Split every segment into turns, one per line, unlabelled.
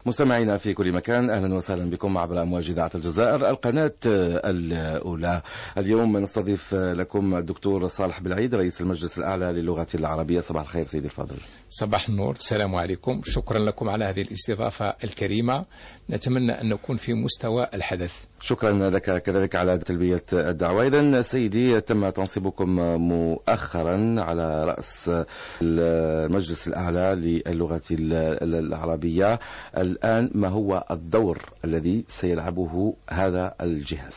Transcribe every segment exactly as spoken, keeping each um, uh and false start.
مستمعينا في كل مكان، أهلا وسهلا بكم عبر أمواج إذاعة الجزائر القناة الأولى. اليوم نستضيف لكم الدكتور صالح بالعيد رئيس المجلس الأعلى للغة العربية. صباح الخير سيدي الفاضل.
صباح النور، السلام عليكم. شكرا لكم على هذه الاستضافة الكريمة، نتمنى أن نكون في مستوى الحدث.
شكرا لك كذلك على تلبية الدعوة. إذن سيدي، تم تنصيبكم مؤخرا على رأس المجلس الأعلى للغة العربية. الآن ما هو الدور الذي سيلعبه هذا الجهاز؟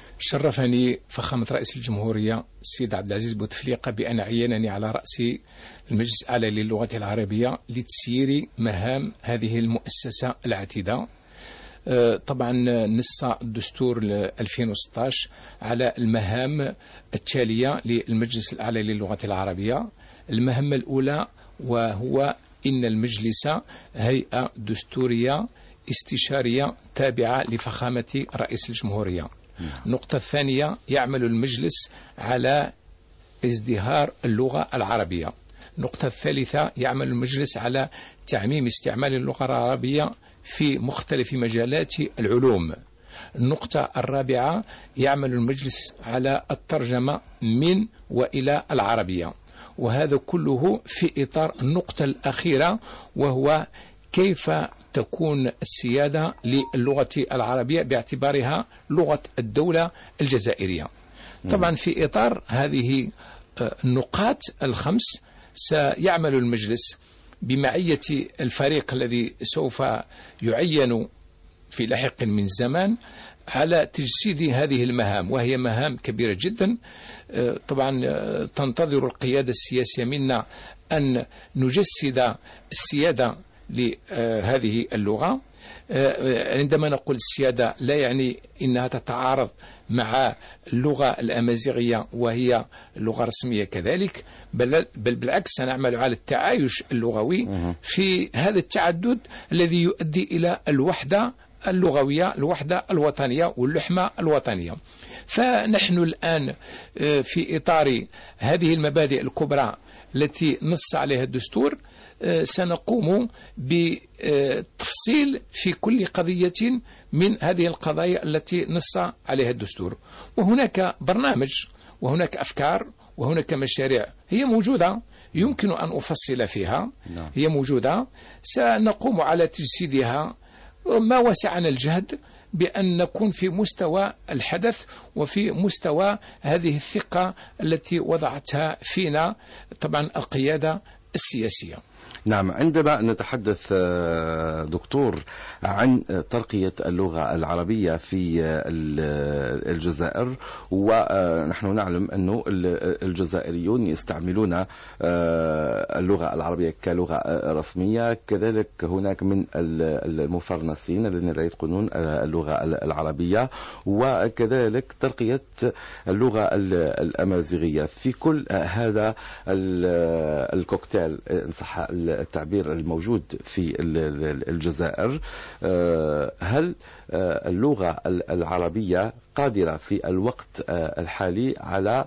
شرفني فخامة رئيس الجمهورية السيد عبد العزيز بوتفليقة بأن عينني على رأس المجلس الأعلى للغة العربية لتسيير مهام هذه المؤسسة العتيدة. طبعا نص الدستور ألفين وستة عشر على المهام التالية للمجلس الأعلى للغة العربية. المهمة الأولى وهو إن المجلس هيئة دستورية استشارية تابعة لفخامة رئيس الجمهورية. النقطة الثانية، يعمل المجلس على ازدهار اللغة العربية. النقطة الثالثة، يعمل المجلس على تعميم استعمال اللغة العربية في مختلف مجالات العلوم. النقطة الرابعة، يعمل المجلس على الترجمة من وإلى العربية. وهذا كله في إطار النقطة الأخيرة، وهو كيف تكون السيادة للغة العربية باعتبارها لغة الدولة الجزائرية. طبعا في إطار هذه النقاط الخمس سيعمل المجلس بمعية الفريق الذي سوف يعين في لاحق من زمان على تجسيد هذه المهام، وهي مهام كبيرة جدا. طبعا تنتظر القيادة السياسية منا أن نجسد السيادة لهذه اللغة. عندما نقول السيادة لا يعني إنها تتعارض مع اللغة الأمازيغية وهي لغة رسمية كذلك، بل, بل بالعكس سنعمل على التعايش اللغوي في هذا التعدد الذي يؤدي إلى الوحدة اللغوية، الوحدة الوطنية واللحمة الوطنية. فنحن الآن في إطار هذه المبادئ الكبرى التي نص عليها الدستور سنقوم بتفصيل في كل قضية من هذه القضايا التي نص عليها الدستور. وهناك برنامج وهناك أفكار وهناك مشاريع هي موجودة، يمكن أن أفصل فيها. هي موجودة، سنقوم على تجسيدها ما وسعنا الجهد بأن نكون في مستوى الحدث وفي مستوى هذه الثقة التي وضعتها فينا طبعا القيادة السياسية.
نعم، عندما نتحدث دكتور عن ترقية اللغة العربية في الجزائر، ونحن نعلم أن الجزائريون يستعملون اللغة العربية كلغة رسمية، كذلك هناك من المفرنسين الذين لا يتقنون اللغة العربية، وكذلك ترقية اللغة الأمازيغية. في كل هذا الكوكتيل إن صح التعبير الموجود في الجزائر، هل اللغة العربية قادرة في الوقت الحالي على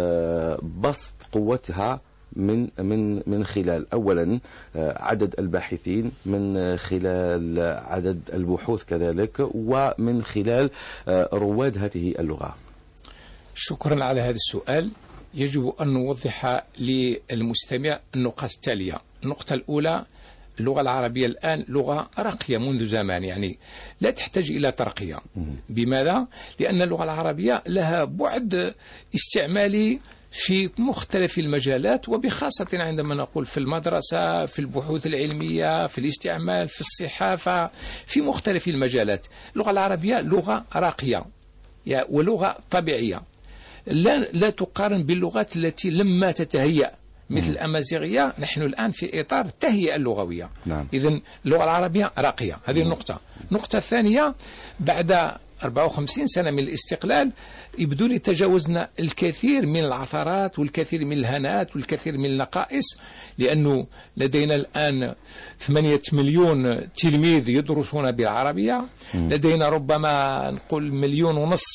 بسط قوتها من من من خلال أولا عدد الباحثين، من خلال عدد البحوث كذلك، ومن خلال رواد هذه اللغة؟
شكرا على هذا السؤال. يجب أن نوضح للمستمع النقاط التالية. النقطة الأولى، اللغة العربية الآن لغة راقية منذ زمان، يعني لا تحتاج إلى ترقية. بماذا؟ لأن اللغة العربية لها بعد استعمالي في مختلف المجالات، وبخاصة عندما نقول في المدرسة، في البحوث العلمية، في الاستعمال، في الصحافة، في مختلف المجالات. اللغة العربية لغة راقية ولغة طبيعية، لا, لا تقارن باللغات التي لما تتهيأ مثل الأمازيغية. نحن الآن في إطار التهيئة اللغوية.
نعم.
إذن اللغة العربية راقية، هذه النقطة. النقطة الثانية، بعد أربعة وخمسين سنة من الاستقلال يبدو لي تجاوزنا الكثير من العثرات والكثير من الهنات والكثير من النقائص، لأنه لدينا الآن ثمانية مليون تلميذ يدرسون بالعربية، لدينا ربما نقول مليون ونص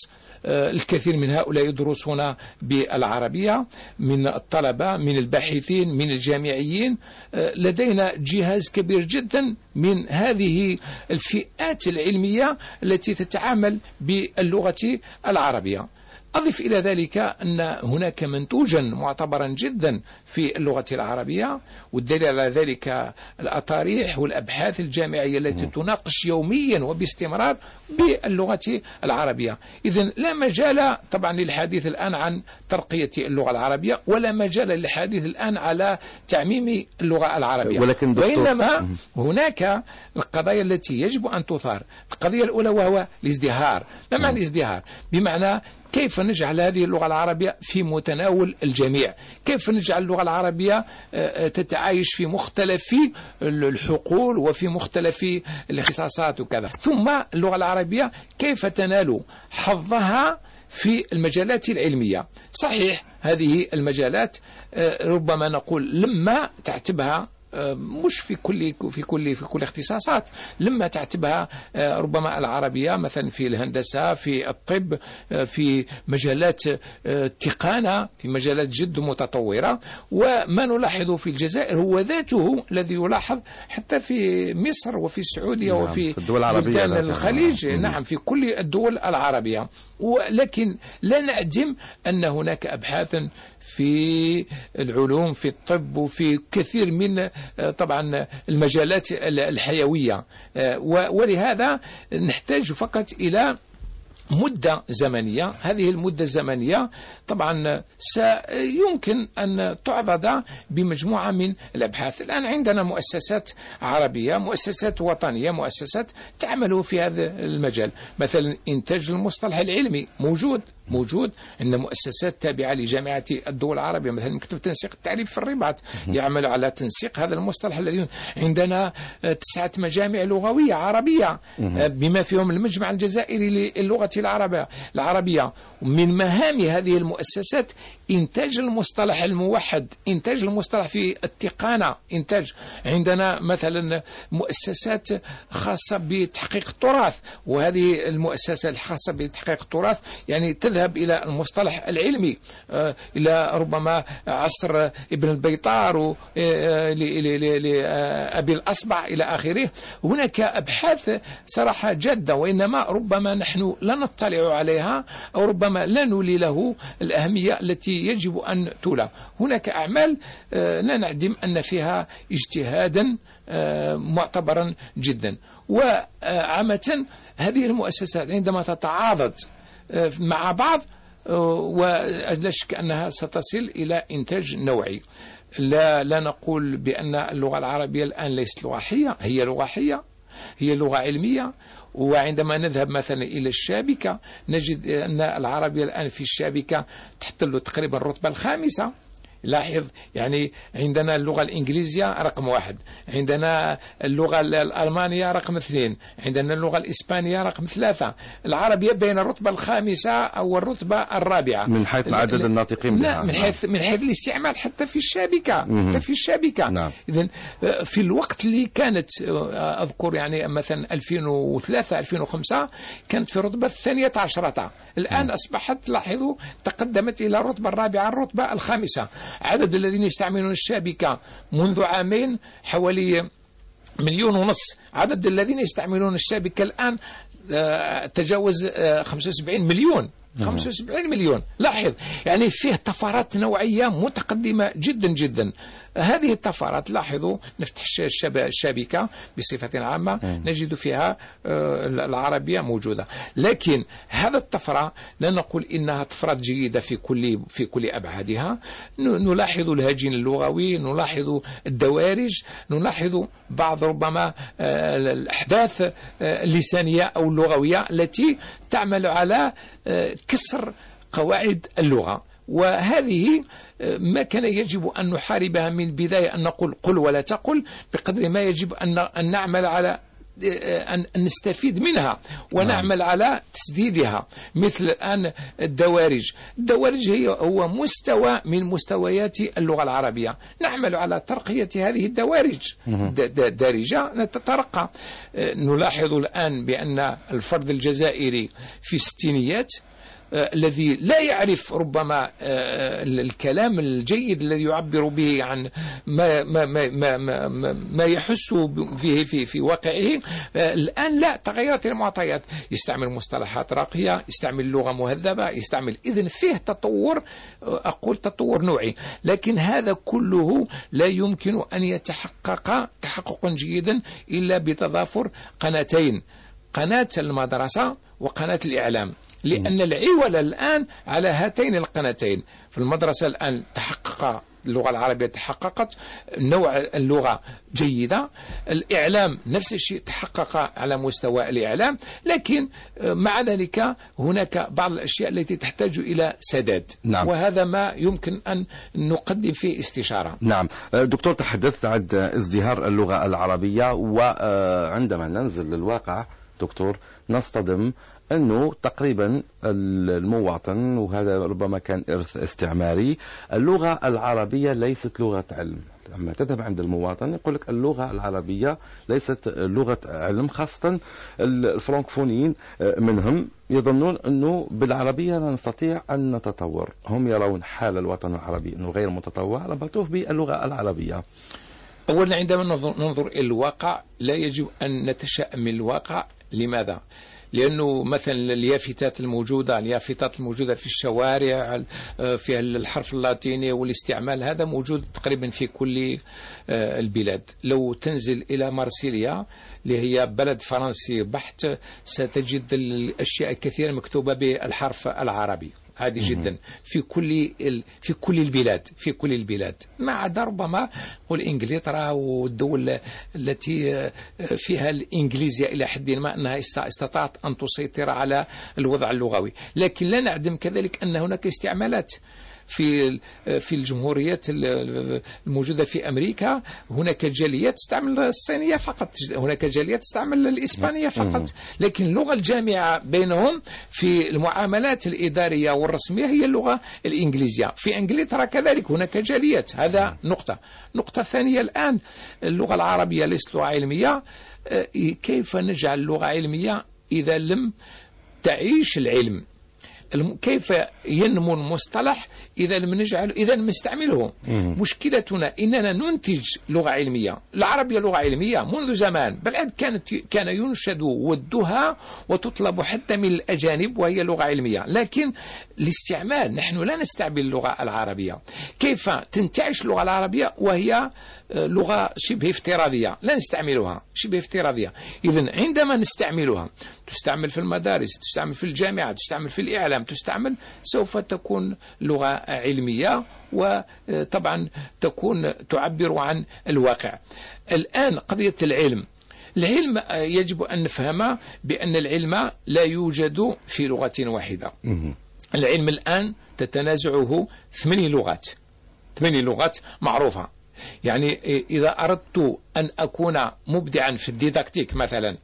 الكثير من هؤلاء يدرسون بالعربية، من الطلبة، من الباحثين، من الجامعيين. لدينا جهاز كبير جدا من هذه الفئات العلمية التي تتعامل باللغة العربية. أضف إلى ذلك أن هناك منتوجا معتبرا جدا في اللغة العربية، والدليل على ذلك الأطاريح والأبحاث الجامعية التي تناقش يوميا وباستمرار باللغة العربية. إذن لا مجال طبعا للحديث الآن عن ترقية اللغة العربية، ولا مجال للحديث الآن على تعميم اللغة العربية،
ولكن
وإنما هناك القضايا التي يجب أن تثار. القضية الأولى وهو الازدهار. ما معنى الازدهار؟ بمعنى كيف نجعل هذه اللغة العربية في متناول الجميع، كيف نجعل اللغة العربية تتعايش في مختلف الحقول وفي مختلف الاختصاصات وكذا. ثم اللغة العربية كيف تنال حظها في المجالات العلمية. صحيح هذه المجالات ربما نقول لما تعتبها مش في كل في كل في كل اختصاصات، لما تعتبها ربما العربية مثلا في الهندسة، في الطب، في مجالات التقانة، في مجالات جد متطورة. وما نلاحظ في الجزائر هو ذاته الذي يلاحظ حتى في مصر وفي السعودية نعم. وفي
الدول العربية
الخليج نعم. نعم في كل الدول العربية. ولكن لا نعدم أن هناك أبحاث في العلوم، في الطب، وفي كثير من طبعا المجالات الحيوية، ولهذا نحتاج فقط إلى مدة زمنية. هذه المدة الزمنية طبعا سيمكن أن تعضد بمجموعة من الأبحاث. الآن عندنا مؤسسات عربية، مؤسسات وطنية، مؤسسات تعمل في هذا المجال. مثلا إنتاج المصطلح العلمي موجود موجود عندنا مؤسسات تابعة لجامعة الدول العربية، مثلا مكتب تنسيق التعريف في الرباط يعمل على تنسيق هذا المصطلح الذي. عندنا تسعة مجامع لغوية عربية بما فيهم المجمع الجزائري للغة العربية العربية. من مهام هذه المؤسسات إنتاج المصطلح الموحد، إنتاج المصطلح في التقانة، إنتاج. عندنا مثلا مؤسسات خاصة بتحقيق التراث، وهذه المؤسسات الخاصة بتحقيق التراث يعني تذهب إلى المصطلح العلمي، إلى ربما عصر ابن البيطار لأبي الأصبع إلى آخره. هناك أبحاث صراحة جادة، وإنما ربما نحن لا نطلع عليها، أو ربما لا نولي له الأهمية التي يجب أن تولى. هناك أعمال لا نعدم أن فيها اجتهادا معتبرا جدا. وعامة هذه المؤسسات عندما تتعاضد مع بعض ولا شك أنها ستصل إلى إنتاج نوعي. لا, لا نقول بأن اللغة العربية الآن ليست لغة حية، هي لغة حية، هي لغة علمية. وعندما نذهب مثلا إلى الشابكة نجد أن العربية الآن في الشابكة تحتل تقريبا الرتبة الخامسة. لاحظ يعني عندنا اللغة الإنجليزية رقم واحد، عندنا اللغة الألمانية رقم اثنين، عندنا اللغة الإسبانية رقم ثلاثة. العربية بين الرتبة الخامسة أو الرتبة الرابعة
من حيث عدد الناطقين بها.
لا من حيث من حيث الاستعمال حتى في الشابكة حتى في الشابكة
نعم.
إذن في الوقت اللي كانت أذكر يعني مثلا ألفين وثلاثة ألفين وخمسة كانت في الرتبة الثانية عشرة، الآن أصبحت لاحظوا تقدمت إلى الرتبة الرابعة الرتبة الخامسة. عدد الذين يستعملون الشابكة منذ عامين حوالي مليون ونص، عدد الذين يستعملون الشابكة الآن تجاوز خمسة وسبعين مليون خمسة وسبعين مليون. لاحظ يعني فيه طفرات نوعية متقدمة جدا جدا. هذه الطفرات لاحظوا نفتح الشبكة بصفة عامة نجد فيها العربية موجودة، لكن هذا الطفرة لا نقول إنها طفرات جيدة في كل في كل أبعادها. نلاحظ الهجين اللغوي، نلاحظ الدوارج، نلاحظ بعض ربما الأحداث اللسانية أو اللغوية التي تعمل على كسر قواعد اللغة. وهذه ما كان يجب أن نحاربها من البداية، أن نقول قل ولا تقل، بقدر ما يجب أن نعمل على أن نستفيد منها ونعمل على تسديدها. مثل الآن الدوارج، الدوارج هي هو مستوى من مستويات اللغة العربية، نعمل على ترقية هذه الدوارج دارجة نتترقى. نلاحظ الآن بأن الفرد الجزائري في الستينيات الذي لا يعرف ربما الكلام الجيد الذي يعبر به عن ما ما ما ما, ما, ما يحس به في في واقعه، الآن لا، تغيرت المعطيات، يستعمل مصطلحات راقية، يستعمل لغة مهذبة، يستعمل، إذن فيه تطور، أقول تطور نوعي، لكن هذا كله لا يمكن أن يتحقق تحققا جيدا إلا بتضافر قناتين، قناة المدرسة وقناة الإعلام، لأن العول الآن على هاتين القناتين. في المدرسة الآن تحقق اللغة العربية، تحققت نوع اللغة جيدة، الإعلام نفس الشيء تحقق على مستوى الإعلام، لكن مع ذلك هناك بعض الأشياء التي تحتاج إلى سداد. نعم. وهذا ما يمكن أن نقدم فيه استشارة.
نعم دكتور، تحدثت عن ازدهار اللغة العربية، وعندما ننزل للواقع دكتور نصطدم أنه تقريبا المواطن، وهذا ربما كان إرث استعماري، اللغة العربية ليست لغة علم. لما تذهب عند المواطن يقول لك اللغة العربية ليست لغة علم، خاصة الفرنكفونيين منهم يظنون أنه بالعربية لا نستطيع أن نتطور. هم يرون حال الوطن العربي أنه غير متطور، ربطوه باللغة العربية.
أولا عندما ننظر إلى الواقع لا يجب أن نتشائم من الواقع. لماذا؟ لأنه مثلا اليافتات الموجودة اليافتات الموجودة في الشوارع فيها الحرف اللاتيني والاستعمال، هذا موجود تقريبا في كل البلاد. لو تنزل إلى مارسيليا اللي هي بلد فرنسي بحت ستجد الأشياء كثيرة مكتوبة بالحرف العربي عادي جدا في كل في كل البلاد في كل البلاد ما عدا ربما قل انجلترا والدول التي فيها الانجليزيه الى حد ما انها استطاعت ان تسيطر على الوضع اللغوي، لكن لا نعدم كذلك ان هناك استعمالات في في الجمهوريات الموجودة في أمريكا. هناك جاليات تستعمل الصينية فقط، هناك جاليات تستعمل الإسبانية فقط، لكن اللغة الجامعة بينهم في المعاملات الإدارية والرسمية هي اللغة الإنجليزية. في إنجلترا كذلك هناك جاليات. هذا نقطة. نقطة ثانية، الآن اللغة العربية ليست لغة علمية. كيف نجعل اللغة علمية إذا لم تعيش العلم؟ كيف ينمو المصطلح إذا لم نجعل إذا لم نستعمله؟ مشكلتنا إننا ننتج لغة علمية. العربية لغة علمية منذ زمان، بل كانت كان ينشد ودها وتطلب حتى من الأجانب وهي لغة علمية، لكن الاستعمال نحن لا نستعمل اللغة العربية. كيف تنتعش اللغة العربية وهي لغة شبه افتراضية؟ لا نستعملها، شبه افتراضية. إذن عندما نستعملها تستعمل في المدارس، تستعمل في الجامعة، تستعمل في الإعلام، تستعمل، سوف تكون لغة علمية وطبعا تكون تعبر عن الواقع. الآن قضية العلم، العلم يجب أن نفهم بأن العلم لا يوجد في لغة واحدة. العلم الآن تتنازعه ثماني لغات ثماني لغات معروفة. يعني إذا أردت أن أكون مبدعا في الديداكتيك مثلا،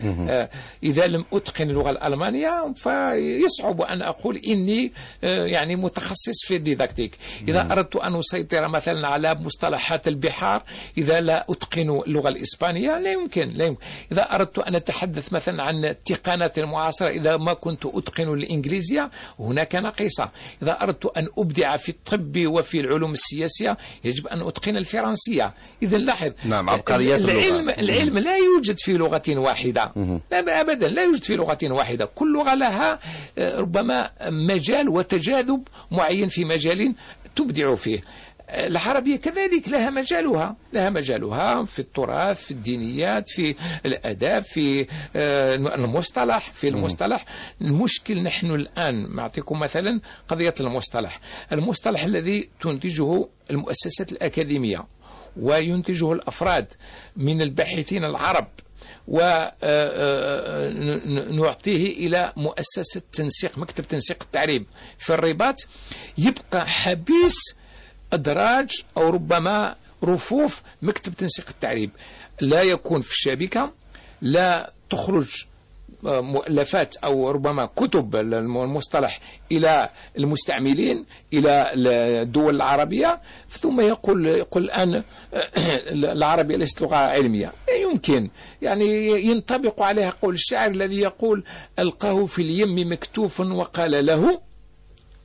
إذا لم أتقن اللغة الألمانية فيصعب أن أقول إني يعني متخصص في الديداكتيك. إذا أردت أن أسيطر مثلا على مصطلحات البحار إذا لا أتقن اللغة الإسبانية لا يمكن, لا يمكن. إذا أردت أن أتحدث مثلا عن التقنات المعاصرة إذا ما كنت أتقن الإنجليزية هناك نقيصة. إذا أردت أن أبدع في الطب وفي العلوم السياسية يجب أن أتقن الفرنسية. إذا لاحظ
نعم عبقريات
العلم, العلم لا يوجد في لغة واحدة، لا أبدا لا يوجد في لغة واحدة. كل لغة لها ربما مجال وتجاذب معين في مجال تبدع فيه. العربية كذلك لها مجالها لها مجالها في التراث، في الدينيات، في الأداب، في المصطلح في المصطلح المشكل نحن الآن معطيكم مثلا قضية المصطلح المصطلح الذي تنتجه المؤسسات الأكاديمية وينتجه الأفراد من الباحثين العرب ونعطيه إلى مؤسسة تنسيق مكتب تنسيق التعريب في الرباط، يبقى حبيس أدراج أو ربما رفوف مكتب تنسيق التعريب، لا يكون في الشبكة، لا تخرج مؤلفات أو ربما كتب المصطلح إلى المستعملين إلى الدول العربية، ثم يقول يقول الآن العربية ليست لغة علمية. لا يمكن، يعني ينطبق عليها قول الشاعر الذي يقول ألقاه في اليم مكتوف وقال له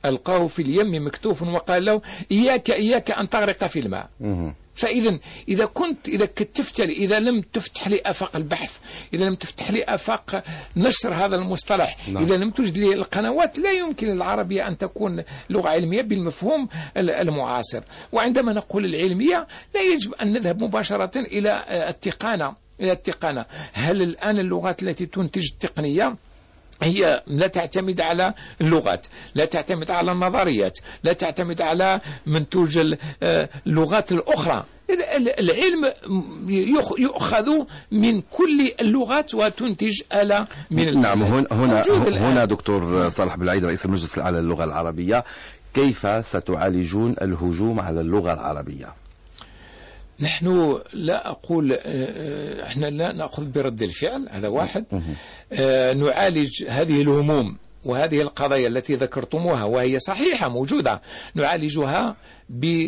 ألقاه في اليم مكتوف وقال له إياك إياك أن تغرق في الماء. فإذا إذا كنت إذا كتفت لي، إذا لم تفتح لي آفاق البحث، إذا لم تفتح لي آفاق نشر هذا المصطلح، نعم. إذا لم توجد لي القنوات، لا يمكن العربية أن تكون لغة علمية بالمفهوم المعاصر. وعندما نقول العلمية لا يجب أن نذهب مباشرة إلى التقانة إلى التقانة. هل الآن اللغات التي تنتج التقنية هي لا تعتمد على اللغات، لا تعتمد على النظريات، لا تعتمد على منتوج اللغات الأخرى. العلم يؤخذ من كل اللغات وتنتج آلة من اللغات.
نعم. هنا هنا دكتور صالح بالعيد رئيس المجلس الأعلى للغة العربية، كيف ستعالجون الهجوم على اللغة العربية؟
نحن لا أقول احنا لا نأخذ برد الفعل، هذا واحد. آه نعالج هذه الهموم وهذه القضايا التي ذكرتموها وهي صحيحة موجودة، نعالجها ب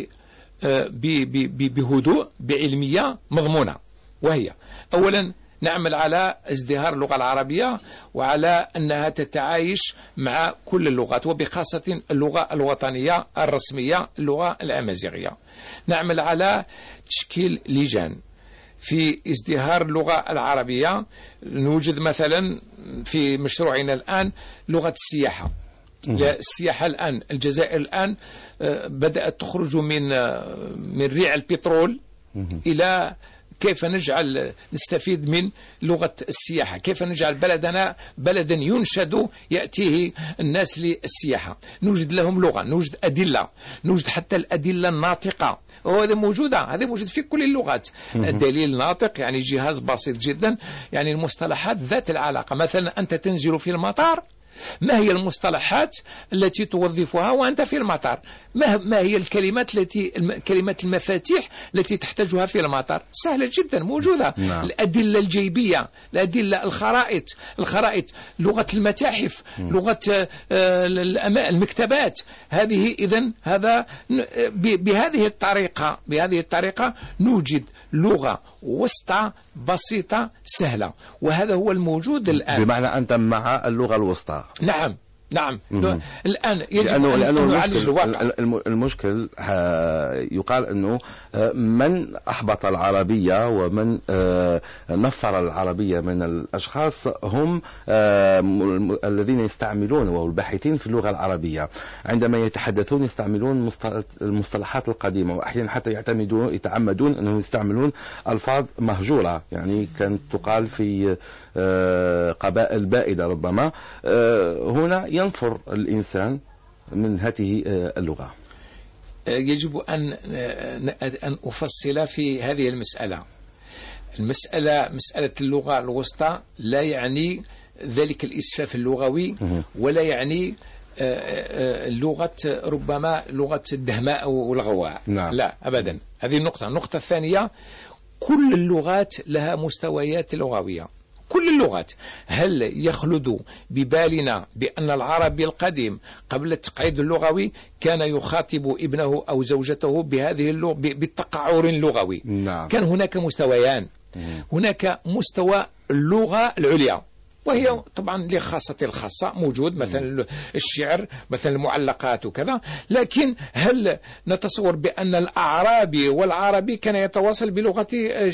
بهدوء بعلمية مضمونة. وهي أولا نعمل على ازدهار اللغة العربية وعلى أنها تتعايش مع كل اللغات، وبخاصة اللغة الوطنية الرسمية اللغة الأمازيغية. نعمل على تشكيل لجان في ازدهار اللغة العربية. نوجد مثلا في مشروعنا الآن لغة السياحة. السياحة الآن الجزائر الآن بدأت تخرج من من ريع البترول إلى كيف نجعل نستفيد من لغة السياحة، كيف نجعل بلدنا بلدا ينشد يأتيه الناس للسياحة. نوجد لهم لغة، نوجد أدلة، نوجد حتى الأدلة الناطقة، وهذا موجودة، هذا موجود في كل اللغات. الدليل ناطق يعني جهاز بسيط جدا، يعني المصطلحات ذات العلاقة. مثلا أنت تنزل في المطار، ما هي المصطلحات التي توظفها وأنت في المطار؟ ما ما هي الكلمات التي كلمات المفاتيح التي تحتاجها في المطار؟ سهلة جدا موجودة. نعم. الأدلة الجيبية، الأدلة، الخرائط، الخرائط، لغة المتاحف، م. لغة المكتبات. هذه إذن هذا بهذه الطريقة بهذه الطريقة نوجد لغة وسطى بسيطة سهلة، وهذا هو الموجود الآن.
بمعنى أنت مع اللغة الوسطى؟
نعم نعم. مم. الآن يجب
لأنه
أن
لأنه
نعالج الواقع.
المشكل يقال أنه من أحبط العربية ومن نفر العربية من الأشخاص هم الذين يستعملون والباحثين في اللغة العربية. عندما يتحدثون يستعملون المصطلحات القديمة، وأحيانا حتى يعتمدون يتعمدون أنهم يستعملون ألفاظ مهجورة، يعني كانت تقال في قبائل بائدة ربما. هنا ينفر الإنسان من هذه اللغة.
يجب أن أن أفصل في هذه المسألة. المسألة مسألة اللغة الوسطى لا يعني ذلك الإسفاف اللغوي، ولا يعني اللغة ربما لغة الدهماء والغواء. نعم. لا أبدا. هذه النقطة. النقطة الثانية، كل اللغات لها مستويات لغوية، كل اللغات. هل يخلد ببالنا بأن العربي القديم قبل التقعيد اللغوي كان يخاطب ابنه أو زوجته بهذه اللغة بالتقعر اللغوي؟ نعم. كان هناك مستويان. هناك مستوى اللغة العليا، وهي طبعا لخاصة الخاصة موجود، مثلا الشعر، مثلا المعلقات وكذا. لكن هل نتصور بأن الأعرابي والعربي كان يتواصل بلغة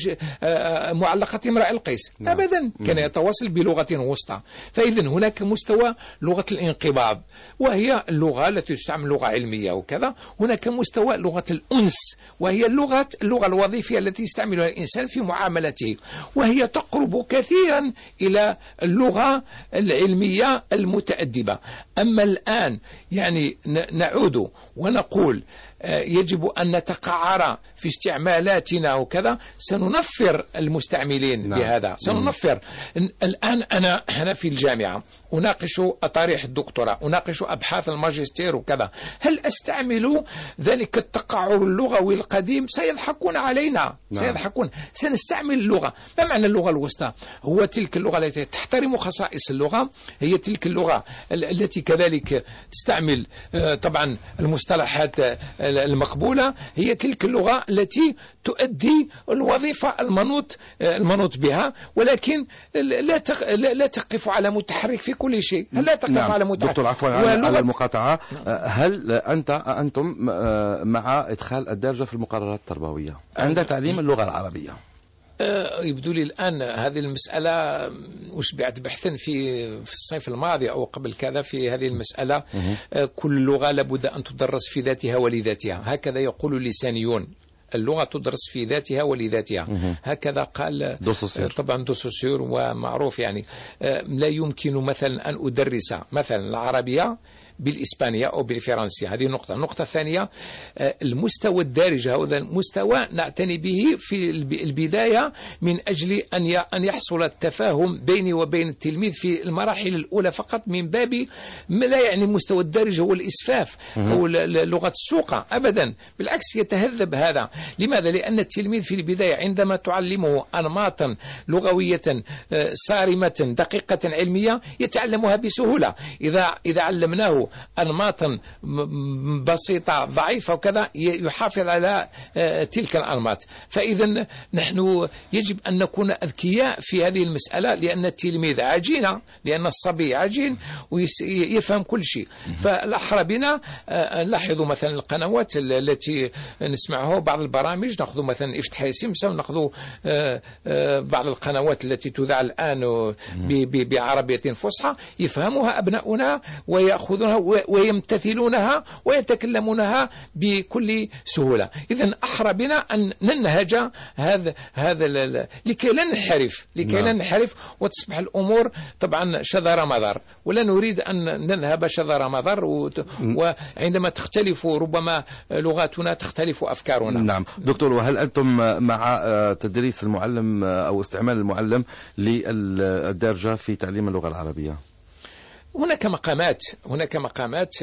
معلقة امرأ القيس؟ أبدا. كان يتواصل بلغة وسطى. فإذن هناك مستوى لغة الانقباض، وهي اللغة التي تستعمل لغة علمية وكذا. هناك مستوى لغة الأنس، وهي اللغة اللغة الوظيفية التي يستعملها الإنسان في معاملته، وهي تقرب كثيرا إلى اللغة العلمية المتأدبة. أما الآن يعني نعود ونقول يجب أن نتقعر في استعمالاتنا وكذا، سننفر المستعملين. نعم. بهذا سننفر. الآن أنا أنا في الجامعة أناقش أطاريح الدكتوراه، أناقش أبحاث الماجستير وكذا. هل أستعمل ذلك التقعر اللغوي القديم؟ سيضحكون علينا. نعم. سيضحكون. سنستعمل اللغة. ما معنى اللغة الوسطى؟ هو تلك اللغة التي تحترم خصائص اللغة، هي تلك اللغة التي كذلك تستعمل طبعا المصطلحات المقبولة هي تلك اللغة التي تؤدي الوظيفة المنوط المنوط بها، ولكن لا لا تقف على متحرك في كل شيء. لا تقف
نعم.
على متحرك.
دكتور عفوا على المقاطعة، هل أنت أنتم مع إدخال الدارجة في المقررات التربوية عند تعليم اللغة العربية؟
يبدو لي الآن هذه المسألة أشبعت بحثا في في الصيف الماضي أو قبل كذا في هذه المسألة. كل لغة لابد أن تدرس في ذاتها ولذاتها، هكذا يقول اللسانيون. اللغة تدرس في ذاتها ولذاتها، هكذا قال دوسوسير. طبعا دوسوسير ومعروف يعني. لا يمكن مثلا أن أدرس مثلا العربية بالإسبانية أو بالفرنسية. هذه نقطة. النقطة الثانية، المستوى الدارج، هذا المستوى نعتني به في البداية من أجل أن أن يحصل التفاهم بيني وبين التلميذ في المراحل الأولى فقط، من باب ما لا يعني مستوى الدارج هو الإسفاف أو لغة السوق أبدا، بالعكس يتهذب هذا. لماذا؟ لأن التلميذ في البداية عندما تعلمه أنماطا لغوية صارمة دقيقة علمية يتعلمها بسهولة. إذا إذا علمناه أنماطا بسيطة ضعيفة وكذا يحافظ على تلك الأنماط. فإذا نحن يجب أن نكون أذكياء في هذه المسألة، لأن التلميذ عجينة، لأن الصبي عجين ويفهم كل شيء. فالأحرى بنا نلاحظ مثلا القنوات التي نسمعها، بعض البرامج نأخذ مثلا افتحي سمسم، نأخذ بعض القنوات التي تذاع الآن بعربية فصحى، يفهمها أبناؤنا ويأخذونها ويمتثلونها ويتكلمونها بكل سهولة. إذن أحرى بنا أن ننهج هذا هذا لكي لا ننحرف لكي لا ننحرف وتصبح الأمور طبعا شذر مذر، ولا نريد أن نذهب شذر مذر. وعندما تختلف ربما لغاتنا تختلف أفكارنا.
نعم دكتور، وهل أنتم مع تدريس المعلم أو استعمال المعلم للدارجة في تعليم اللغة العربية؟
هناك مقامات هناك مقامات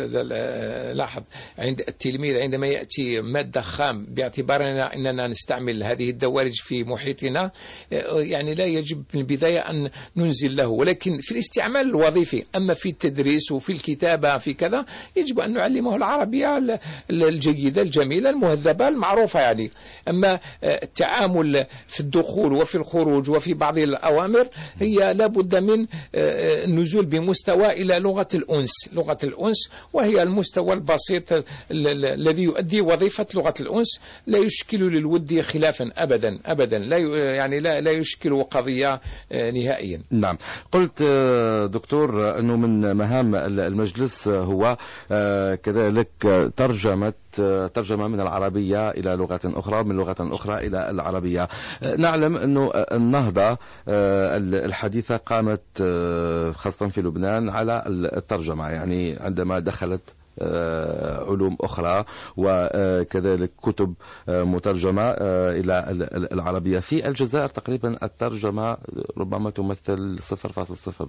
لاحظ، عند التلميذ عندما يأتي مادة خام باعتبارنا أننا نستعمل هذه الدوارج في محيطنا، يعني لا يجب من البداية أن ننزل له، ولكن في الاستعمال الوظيفي. أما في التدريس وفي الكتابة في كذا يجب أن نعلمه العربية الجيدة الجميلة المهذبة المعروفة يعني. أما التعامل في الدخول وفي الخروج وفي بعض الأوامر هي لابد من النزول بمستوى مستوى إلى لغة الأنس لغة الأنس وهي المستوى البسيط الذي يؤدي وظيفة لغة الأنس، لا يشكل للود خلافا أبدا أبدا لا يعني لا لا يشكل قضية نهائيا.
نعم، قلت دكتور أنه من مهام المجلس هو كذلك ترجمة ترجمة من العربية إلى لغة أخرى، من لغة أخرى إلى العربية. نعلم أنه النهضة الحديثة قامت خاصة في لبنان على الترجمة، يعني عندما دخلت علوم أخرى وكذلك كتب مترجمة إلى العربية. في الجزائر تقريبا الترجمة ربما تمثل صفر فاصلة صفر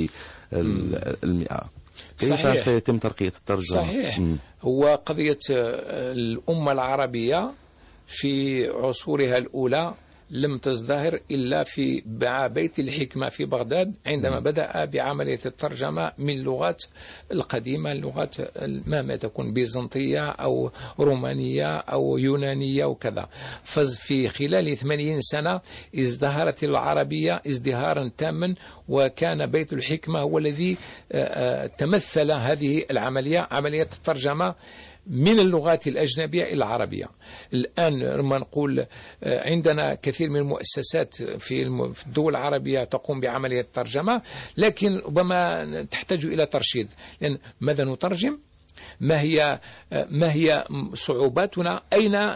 بالمئة. كيف صحيح. سيتم ترقية الترجمة؟
صحيح. م. هو قضية الأمة العربية في عصورها الأولى لم تزدهر إلا في بيت الحكمة في بغداد، عندما بدأ بعملية الترجمة من لغات القديمة، اللغات ما تكون بيزنطية أو رومانية أو يونانية وكذا. ففي خلال ثمانين سنة ازدهرت العربية ازدهارا تاما، وكان بيت الحكمة هو الذي تمثل هذه العملية، عملية الترجمة من اللغات الأجنبية إلى العربية. الآن لما نقول عندنا كثير من المؤسسات في الدول العربية تقوم بعملية الترجمة، لكن ربما تحتاج إلى ترشيد، لأن ماذا نترجم؟ ما هي ما هي صعوباتنا؟ أين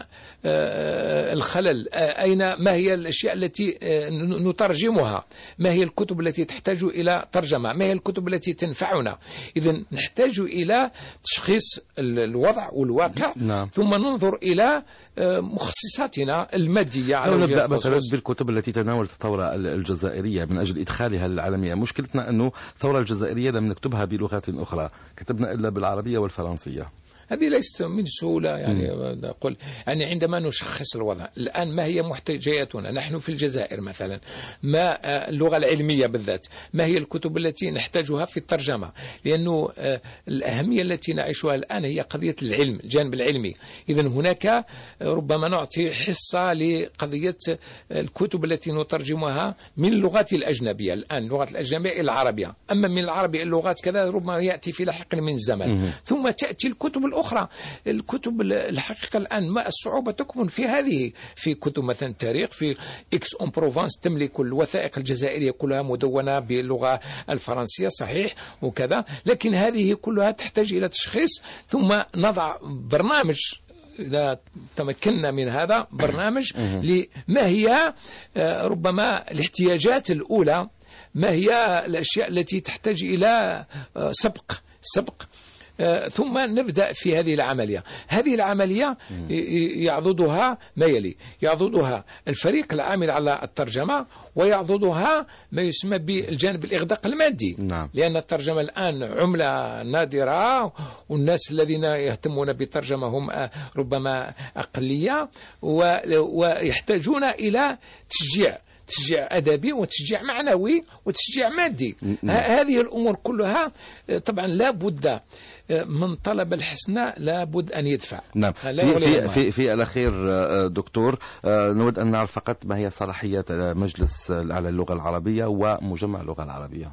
الخلل؟ أين ما هي الأشياء التي نترجمها؟ ما هي الكتب التي تحتاج إلى ترجمة؟ ما هي الكتب التي تنفعنا؟ إذن نحتاج إلى تشخيص الوضع والواقع. نعم. ثم ننظر إلى مخصصاتنا المادية. على
نبدأ مثلا بالكتب التي تناولت الثورة الجزائرية من أجل إدخالها للعالمية. مشكلتنا أنه الثورة الجزائرية لم نكتبها بلغات أخرى، كتبنا إلا بالعربية والفرنسية.
هذه ليست من سهولة يعني نقول يعني عندما نشخص الوضع الآن ما هي محتاجاتنا نحن في الجزائر مثلا، ما اللغة العلمية بالذات، ما هي الكتب التي نحتاجها في الترجمة، لأنه الأهمية التي نعيشها الآن هي قضية العلم، الجانب العلمي. إذن هناك ربما نعطي حصة لقضية الكتب التي نترجمها من اللغات الأجنبية الآن، اللغات الأجنبية إلى العربية، أما من العربية اللغات كذا ربما يأتي في لاحق من الزمن. ثم تأتي الكتب الأخرى. الكتب الحقيقة الآن ما الصعوبة تكمن في هذه، في كتب مثلا التاريخ، في إكس أون بروفانس تملك الوثائق الجزائرية كلها مدونة باللغة الفرنسية صحيح وكذا، لكن هذه كلها تحتاج إلى تشخيص، ثم نضع برنامج إذا تمكنا من هذا، برنامج لما هي ربما الاحتياجات الأولى، ما هي الأشياء التي تحتاج إلى سبق سبق ثم نبدأ في هذه العملية. هذه العملية يعضدها ما يلي: يعضدها الفريق العامل على الترجمة، ويعضدها ما يسمى بالجانب الإغداق المادي.
نعم.
لأن الترجمة الآن عملة نادرة، والناس الذين يهتمون بالترجمة هم ربما أقلية، ويحتاجون إلى تشجيع تشجيع أدبي وتشجيع معنوي وتشجيع مادي. هذه الأمور كلها طبعا لا بد من طلب الحسنى لابد أن يدفع.
نعم. في, في, في, في الأخير دكتور، نود أن نعرف فقط ما هي صلاحيات مجلس الأعلى للغة العربية ومجمع اللغة العربية.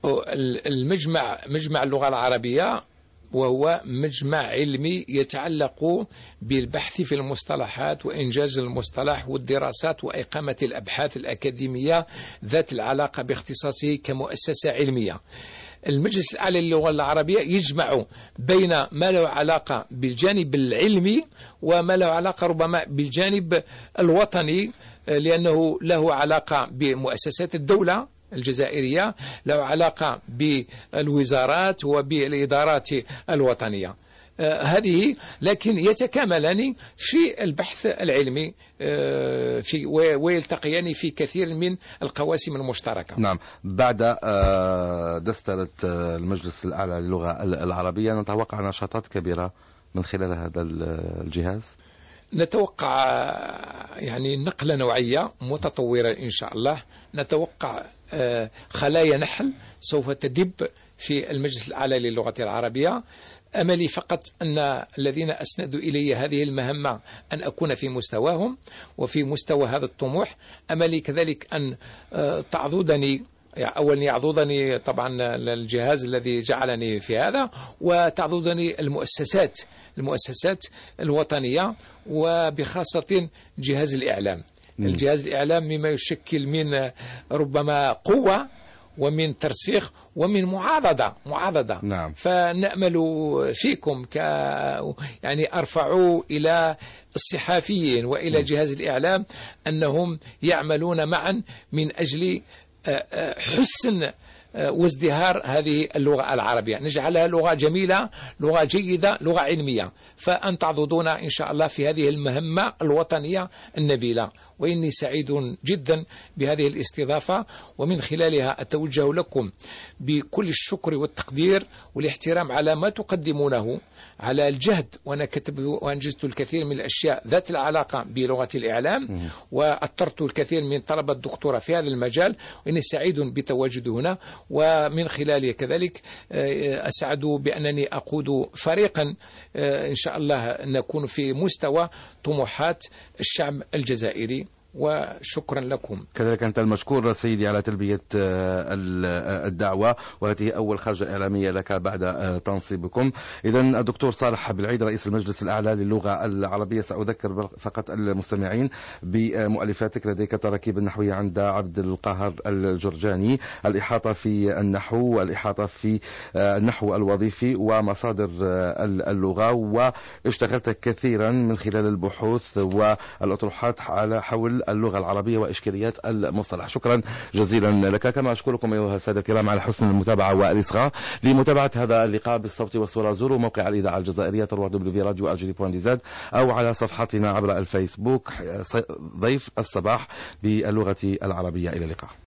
المجمع مجمع اللغة العربية وهو مجمع علمي يتعلق بالبحث في المصطلحات وإنجاز المصطلح والدراسات وإقامة الأبحاث الأكاديمية ذات العلاقة باختصاصه كمؤسسة علمية. المجلس الأعلى للغة العربية يجمع بين ما له علاقة بالجانب العلمي وما له علاقة ربما بالجانب الوطني، لأنه له علاقة بمؤسسات الدولة الجزائرية، له علاقة بالوزارات وبالإدارات الوطنية. آه هذه لكن يتكاملان في البحث العلمي آه في ويلتقيان في كثير من القواسم المشتركة.
نعم. بعد آه دسترة آه المجلس الأعلى للغة العربية نتوقع نشاطات كبيرة من خلال هذا الجهاز.
نتوقع يعني نقلة نوعية متطورة إن شاء الله. نتوقع آه خلايا نحل سوف تدب في المجلس الأعلى للغة العربية. أملي فقط أن الذين أسندوا إلي هذه المهمة أن أكون في مستواهم وفي مستوى هذا الطموح. أملي كذلك أن تعضدني، أولا يعضدني طبعا الجهاز الذي جعلني في هذا، وتعضدني المؤسسات المؤسسات الوطنية، وبخاصة جهاز الإعلام. الجهاز الإعلام مما يشكل من ربما قوة ومن ترسيخ ومن معاضدة معاضدة.
نعم.
فنأمل فيكم ك يعني أرفعوا إلى الصحافيين وإلى جهاز الإعلام أنهم يعملون معا من أجل حسن وازدهار هذه اللغة العربية، نجعلها لغة جميلة، لغة جيدة، لغة علمية. فأن تعضدونا إن شاء الله في هذه المهمة الوطنية النبيلة. وإني سعيد جدا بهذه الاستضافة، ومن خلالها أتوجه لكم بكل الشكر والتقدير والاحترام على ما تقدمونه، على الجهد. وأنا كتبت وأنجزت الكثير من الأشياء ذات العلاقة بلغة الإعلام، وأطرت الكثير من طلبة الدكتوراه في هذا المجال، وإني سعيد بتواجدي هنا. ومن خلالي كذلك أسعد بأنني أقود فريقا إن شاء الله نكون في مستوى طموحات الشعب الجزائري. وشكرا لكم.
كذلك أنت المشكور سيدي على تلبية الدعوة، وهذه أول خرجة إعلامية لك بعد تنصيبكم. إذا الدكتور صالح بالعيد رئيس المجلس الأعلى للغة العربية، سأذكر فقط المستمعين بمؤلفاتك. لديك تراكيب النحوية عند عبد القاهر الجرجاني، الإحاطة في النحو والإحاطة في النحو الوظيفي ومصادر اللغة، واشتغلت كثيرا من خلال البحوث والأطروحات على حول اللغة العربية وإشكاليات المصطلح. شكرا جزيلا لك، كما أشكركم أيها السادة الكرام على حسن المتابعة والإصغاء. لمتابعة هذا اللقاء بالصوت والصورة زوروا موقع الإذاعة الجزائرية دبليو دبليو دبليو دوت راديو ألجيري دوت دي زد، أو على صفحتنا عبر الفيسبوك ضيف الصباح باللغة العربية. إلى اللقاء.